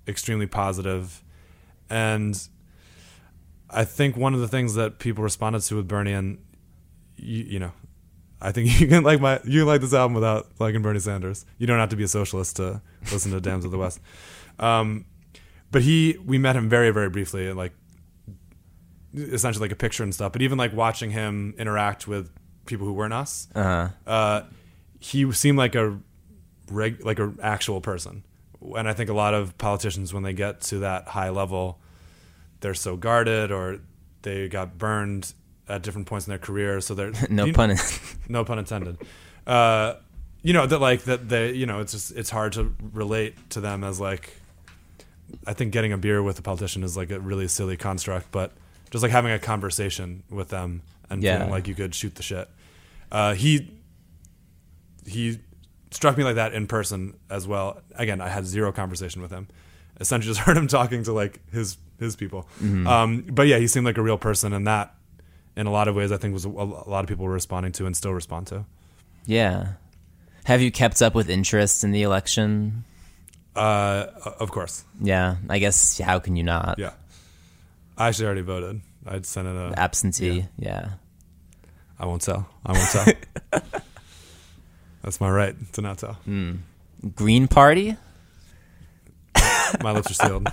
extremely positive. And I think one of the things that people responded to with Bernie, and you, you know, I think you can like my you can like this album without liking Bernie Sanders. You don't have to be a socialist to listen to Dams of the West. Um, but he, we met him very, very briefly, like essentially like a picture and stuff. But even like watching him interact with people who weren't us, Uh-huh. uh, he seemed like a reg, like an actual person. And I think a lot of politicians, when they get to that high level, they're so guarded, or they got burned at different points in their career. So they're no you, pun, no pun intended. Uh, you know that like that they, you know, it's just it's hard to relate to them as like. I think getting a beer with a politician is like a really silly construct, but just like having a conversation with them and Yeah. feeling like you could shoot the shit. Uh, he he struck me like that in person as well. Again, I had zero conversation with him. Essentially, just heard him talking to like his his people. Mhm. Um, but yeah, he seemed like a real person, and that, in a lot of ways, I think was a, a lot of people were responding to and still respond to. Yeah. Have you kept up with interest in the election? Uh, of course. Yeah, I guess how can you not? Yeah. I actually already voted. I'd sent in a absentee. Yeah. yeah. I won't tell. I won't tell. That's my right to not tell. Mm. Green Party? My lips are sealed.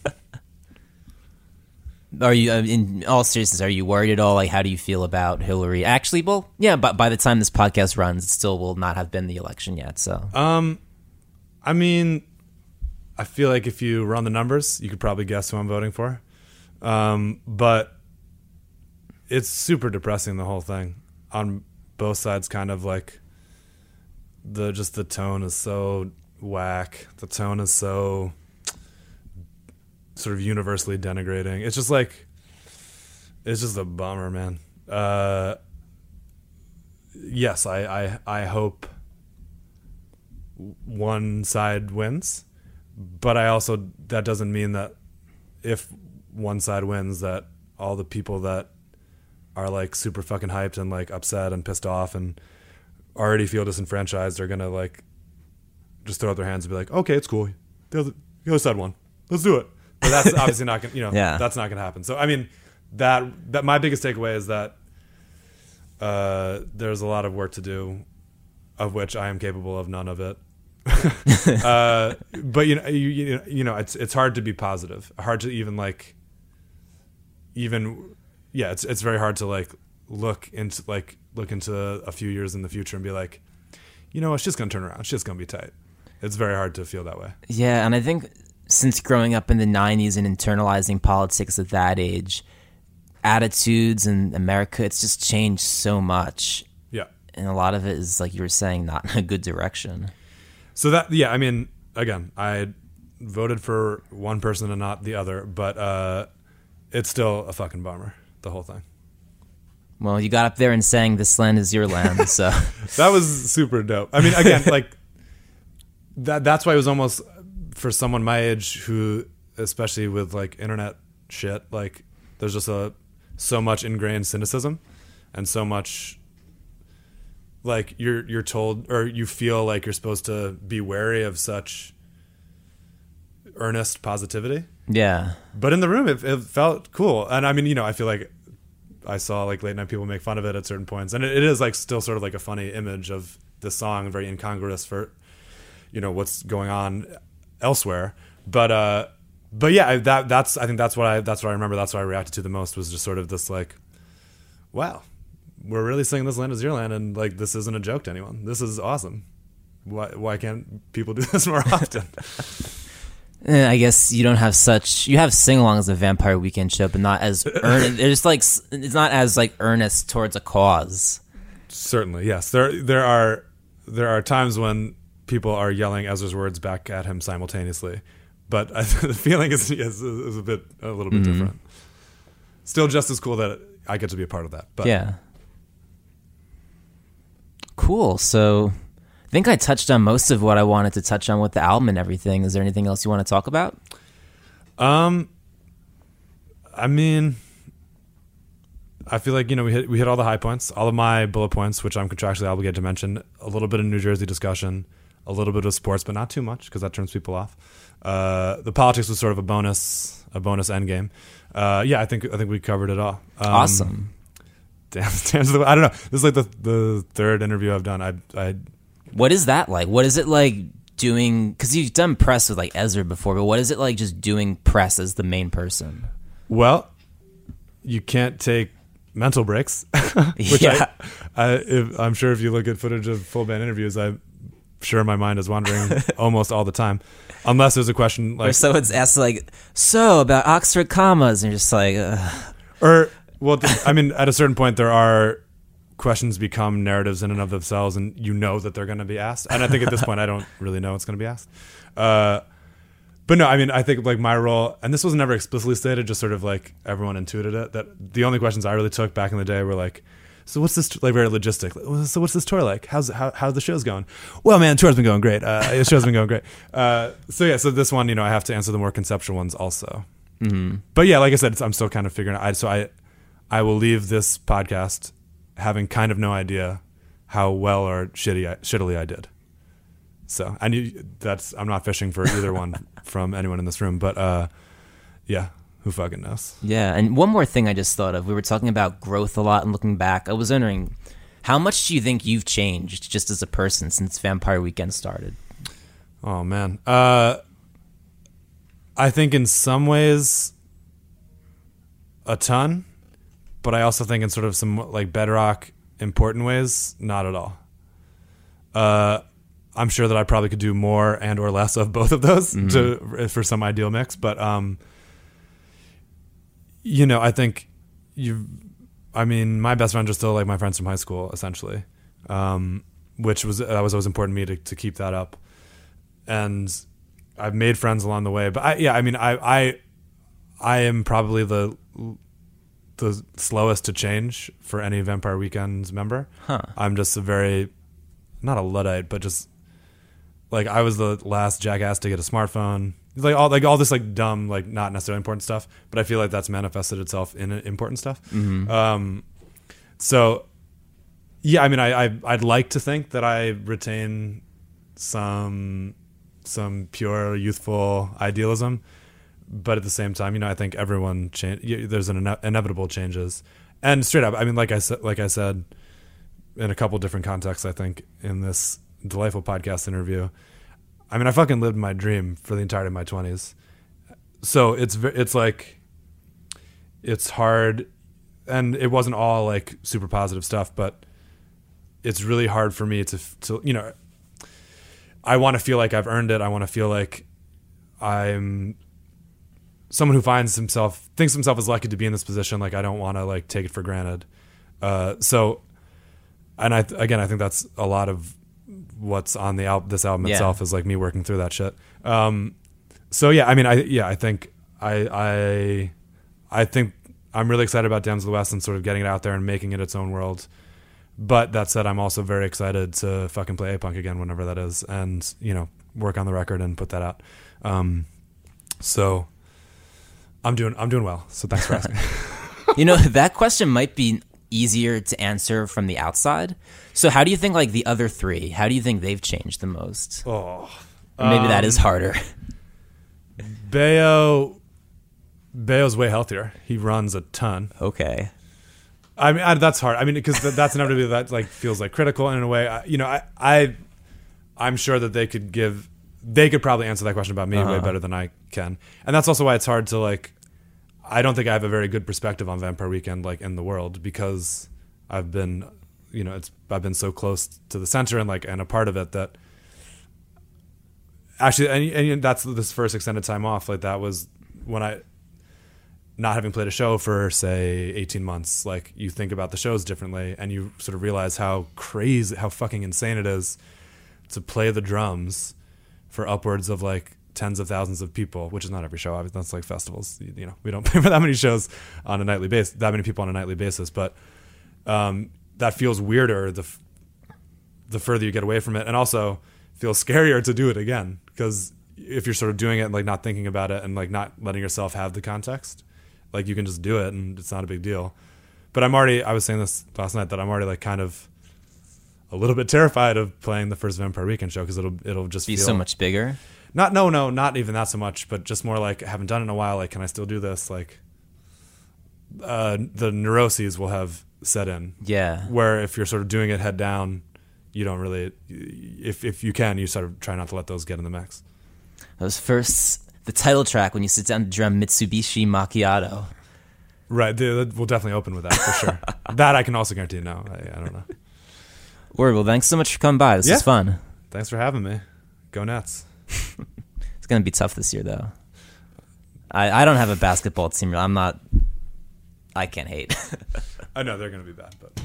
Are you, in all seriousness, are you worried at all? Like, how do you feel about Hillary? Actually, well, yeah, but by the time this podcast runs, it still will not have been the election yet. So, um, I mean, I feel like if you run the numbers, you could probably guess who I'm voting for. Um, but it's super depressing, the whole thing on both sides. Kind of like the just the tone is so whack. The tone is so sort of universally denigrating. It's just like, it's just a bummer, man. Uh, yes, I, I, I hope one side wins, but I also, that doesn't mean that if one side wins, that all the people that are like super fucking hyped and like upset and pissed off and already feel disenfranchised are gonna like just throw up their hands and be like, okay, it's cool. The other, the other side won. Let's do it. But that's obviously not gonna, you know, yeah. that's not gonna happen. So I mean, that that my biggest takeaway is that uh, there's a lot of work to do, of which I am capable of none of it. uh, but you know, you, you you know, it's it's hard to be positive, hard to even like, even yeah, it's it's very hard to like look into like look into a few years in the future and be like, you know, it's just gonna turn around, it's just gonna be tight. It's very hard to feel that way. Yeah, and I think since growing up in the nineties and internalizing politics at that age, attitudes in America, it's just changed so much. Yeah. And a lot of it is, like you were saying, not in a good direction. So that, yeah, I mean, again, I voted for one person and not the other, but uh, it's still a fucking bummer, the whole thing. Well, you got up there and sang "This Land Is Your Land," so that was super dope. I mean, again, like that. That's why it was almost, for someone my age who, especially with like internet shit, like there's just a so much ingrained cynicism and so much like you're you're told, or you feel like you're supposed to be wary of such earnest positivity. Yeah. But in the room, it, it felt cool. And I mean, you know, I feel like I saw like late night people make fun of it at certain points, and it, it is like still sort of like a funny image of this song, very incongruous for, you know, what's going on elsewhere. But uh, but yeah, that that's I think that's what I that's what I remember. That's what I reacted to the most, was just sort of this like, wow, we're really singing "This Land Is Your Land," and like this isn't a joke to anyone. This is awesome. Why why can't people do this more often? I guess you don't have such. You have sing-along as a Vampire Weekend show, but not as earnest. It's like it's not as like earnest towards a cause. Certainly, yes. There there are there are times when people are yelling Ezra's words back at him simultaneously, but I, the feeling is, is is a bit a little bit mm-hmm. different. Still, just as cool that I get to be a part of that. But yeah, cool. So. I think I touched on most of what I wanted to touch on with the album and everything. Is there anything else you want to talk about? Um, I mean, I feel like, you know, we hit we hit all the high points, all of my bullet points, which I'm contractually obligated to mention. A little bit of New Jersey discussion, a little bit of sports, but not too much because that turns people off. Uh, the politics was sort of a bonus, a bonus end game. Uh, yeah, I think I think we covered it all. Um, Awesome. Damn, damn, I don't know. This is like the the third interview I've done. I, I. What is that like? What is it like doing? Because you've done press with like Ezra before, but what is it like just doing press as the main person? Well, you can't take mental breaks. Which Yeah. I, I, if, I'm sure if you look at footage of full band interviews, I'm sure my mind is wandering almost all the time, unless there's a question like, or someone's asked like, so about Oxford commas, and you're just like, ugh. or well, th- I mean, at a certain point, there are questions become narratives in and of themselves, and you know that they're going to be asked. And I think at this point, I don't really know what's going to be asked. Uh, but no, I mean, I think like my role, and this was never explicitly stated, just sort of like everyone intuited it, that the only questions I really took back in the day were like, so what's this, like very logistic. So what's this tour like? How's how, how's the show's going? Well, man, tour's been going great. Uh, the show's been going great. Uh, so yeah, so this one, you know, I have to answer the more conceptual ones also. Mm-hmm. But yeah, like I said, it's, I'm still kind of figuring out. I, so I, I will leave this podcast having kind of no idea how well or shitty I, shittily I did. So I knew that's, I'm not fishing for either one from anyone in this room, but uh, yeah, who fucking knows? Yeah, and one more thing I just thought of. We were talking about growth a lot and looking back. I was wondering, how much do you think you've changed just as a person since Vampire Weekend started? Oh, man. Uh, I think in some ways a ton, but I also think in sort of some like bedrock important ways, not at all. Uh, I'm sure that I probably could do more and or less of both of those mm-hmm. to for some ideal mix, but um, you know, I think you. I mean, my best friends are still like my friends from high school, essentially, um, which was that was always important to me to, to keep that up, and I've made friends along the way. But I, yeah, I mean, I I I am probably the the slowest to change for any Vampire Weekends member. Huh. I'm just a very, not a Luddite, but just like I was the last jackass to get a smartphone. Like all like all this like dumb, like not necessarily important stuff, but I feel like that's manifested itself in important stuff. Mm-hmm. Um, so yeah, I mean, I, I I'd like to think that I retain some some pure youthful idealism, but at the same time, you know, I think everyone change. There's an ine- inevitable changes, and straight up, I mean, like I said, like I said, in a couple different contexts, I think in this delightful podcast interview, I mean, I fucking lived my dream for the entirety of my twenties. So it's it's like it's hard, and it wasn't all like super positive stuff, but it's really hard for me to to you know. I want to feel like I've earned it. I want to feel like I'm someone who finds himself, thinks himself as lucky to be in this position. Like, I don't want to like take it for granted. Uh, so, and I, again, I think that's a lot of what's on the album, this album yeah. itself is like me working through that shit. Um, so yeah, I mean, I, yeah, I think I, I, I think I'm really excited about Dams of the West and sort of getting it out there and making it its own world. But that said, I'm also very excited to fucking play A-Punk again whenever that is, and you know, work on the record and put that out. Um, so I'm doing I'm doing well. So thanks for asking. You know, that question might be easier to answer from the outside. So how do you think like the other three? How do you think they've changed the most? Oh, or maybe um, that is harder. Bayo, Bayo's way healthier. He runs a ton. Okay. I mean, I, that's hard. I mean, because that's inevitably that like feels like critical in a way. I, you know, I, I, I'm sure that they could give, they could probably answer that question about me uh-huh. way better than I can, and that's also why it's hard to like. I don't think I have a very good perspective on Vampire Weekend, like in the world, because I've been, you know, it's I've been so close to the center and like and a part of it that. Actually, and, and that's this first extended time off. Like that was when I. Not having played a show for say eighteen months, like you think about the shows differently and you sort of realize how crazy, how fucking insane it is to play the drums for upwards of like tens of thousands of people, which is not every show. Obviously, that's like festivals. You, you know, we don't play for that many shows on a nightly basis, that many people on a nightly basis, but um, that feels weirder the, the further you get away from it, and also feels scarier to do it again. Because if you're sort of doing it and like not thinking about it and like not letting yourself have the context, like you can just do it and it's not a big deal. But I'm already, I was saying this last night, that I'm already like kind of a little bit terrified of playing the first Vampire Weekend show because it'll it'll just be feel so much bigger. Not no no not even that so much, but just more like I haven't done it in a while. Like, can I still do this? Like, uh, the neuroses will have set in. Yeah. Where if you're sort of doing it head down, you don't really. If if you can, you sort of try not to let those get in the mix. Those first, the title track when you sit down to drum Mitsubishi Macchiato. Right, they, we'll definitely open with that for sure. That I can also guarantee. No, I, I don't know. Word. Well, thanks so much for coming by. This yeah. was fun. Thanks for having me. Go Nets. It's gonna be tough this year, though. I I don't have a basketball team. I'm not. I can't hate. I know they're gonna be bad, but.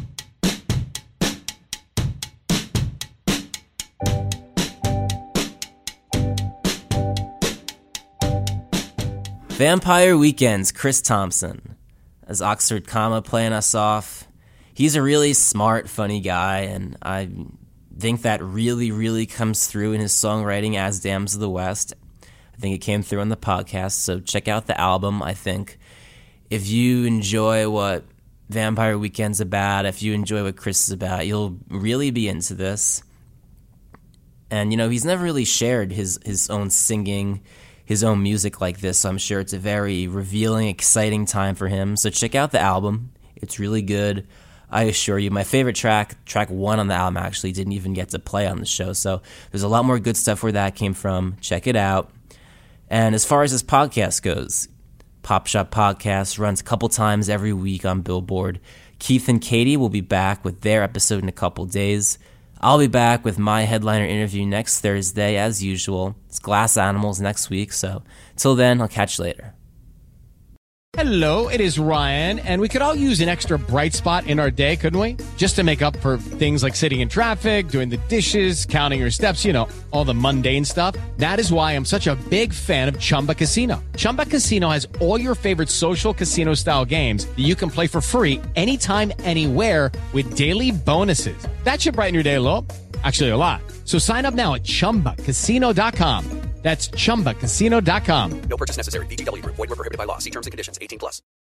Vampire Weekend's Chris Thompson as Oxford Comma playing us off. He's a really smart, funny guy, and I think that really, really comes through in his songwriting as Dams of the West. I think it came through on the podcast, so check out the album. I think if you enjoy what Vampire Weekend's about, if you enjoy what Chris is about, you'll really be into this. And, you know, he's never really shared his, his own singing, his own music like this, so I'm sure it's a very revealing, exciting time for him. So check out the album. It's really good. I assure you, my favorite track, track one on the album, actually didn't even get to play on the show. So there's a lot more good stuff where that came from. Check it out. And as far as this podcast goes, Pop Shop Podcast runs a couple times every week on Billboard. Keith and Katie will be back with their episode in a couple days. I'll be back with my headliner interview next Thursday, as usual. It's Glass Animals next week, so till then, I'll catch you later. Hello, it is Ryan, and we could all use an extra bright spot in our day, couldn't we? Just to make up for things like sitting in traffic, doing the dishes, counting your steps, you know, all the mundane stuff. That is why I'm such a big fan of Chumba Casino. Chumba Casino has all your favorite social casino-style games that you can play for free anytime, anywhere with daily bonuses. That should brighten your day a little. Actually, a lot. So sign up now at chumba casino dot com. That's chumba casino dot com. No purchase necessary. V G W Group. Void where prohibited by law. See terms and conditions. eighteen plus.